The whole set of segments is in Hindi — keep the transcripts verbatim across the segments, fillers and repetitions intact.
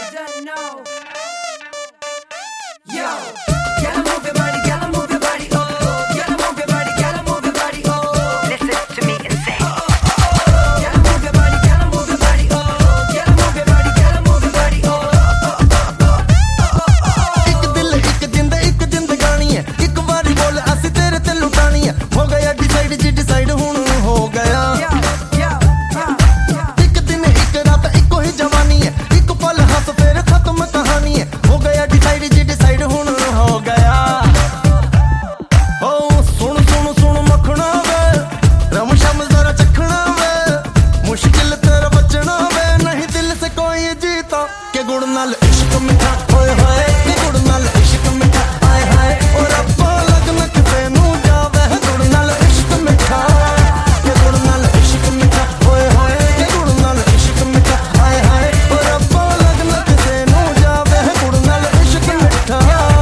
don't know. Yo, gotta move your body, gotta move your body, oh. Gotta move your body, gotta move your body, oh. Listen to me and say, oh, oh, oh. Gotta move your body, gotta move your body, oh. Gotta move your body, gotta move your body, oh. एक दिल एक जिंद एक जिंदगानी है एक बारी बोल असी तेरे ते लुटानी है हो गया डिसाइड जी डिसाइड हुन हो गया एक दिन एक रात एको ही जवानी है एक पल हंस फिर खत्म कहानी है हो गया डिसाइड जी डिसाइड हुन हो गया ओ सुन सुन सुन मखना वे रम शम जरा चखना वे मुश्किल तेरा बचना वे नहीं दिल से कोई जीता के गुड़ नाल इश्क मिठा होए होए के गुड़ नाल इश्क मिठा आए हाय और अब्बा लगन किसे नू जावे गुड़ नाल इश्क मिठा के गुड़ नाल इश्क मिठा होए होए के गुड़ नाल इश्क मिठा आए हाय और अब्बा लगन किसे नू जावे गुड़ नाल इश्क मिठा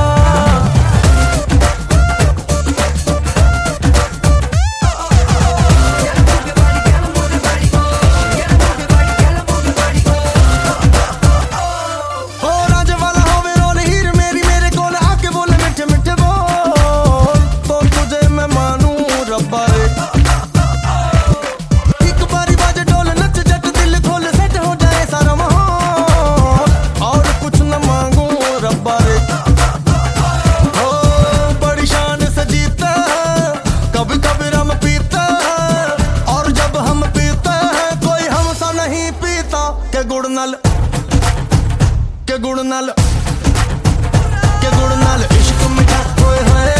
हो राज वाला होवे रोल हीर मेरी मेरे कोल आके बोले मिठे मिठे बोल तो तुझे मैं मानूं रब्बा रे एक बारी बाजे ढोल नच जट दिल खोल सेट हो जाए सारा माहौल और कुछ न मांगू रब्बा रे हो बड़ी शान से जीता है कभी कभी रम पीता है और जब हम पीते हैं कोई हमसा नहीं पीता के गुड़ नाल के गुड़ नाल के गुड़ नाल इश्क मिठा होए होए